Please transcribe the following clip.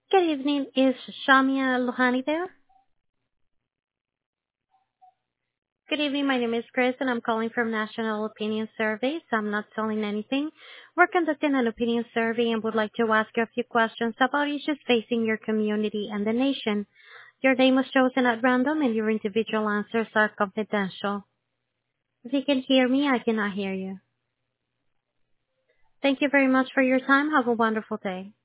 Good evening. Is Shamia Lohani there? Good evening. My name is Chris, and I'm calling from National Opinion Survey. So I'm not selling anything. We're conducting an opinion survey and would like to ask you a few questions about issues facing your community and the nation. Your name was chosen at random, and your individual answers are confidential. If you can hear me, I cannot hear you. Thank you very much for your time. Have a wonderful day.